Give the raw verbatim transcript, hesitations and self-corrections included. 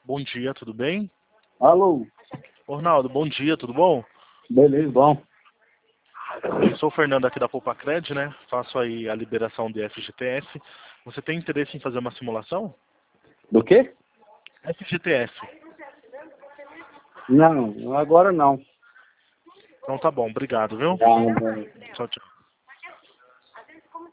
Bom dia, tudo bem? Alô? Ornaldo, bom dia, tudo bom? Beleza, bom. Eu sou o Fernando aqui da Poupa-Cred, né? Faço aí a liberação de F G T S. Você tem interesse em fazer uma simulação? Do quê? F G T S. Não, agora não. Então tá bom, obrigado, viu? Ah, não. Tchau, tchau.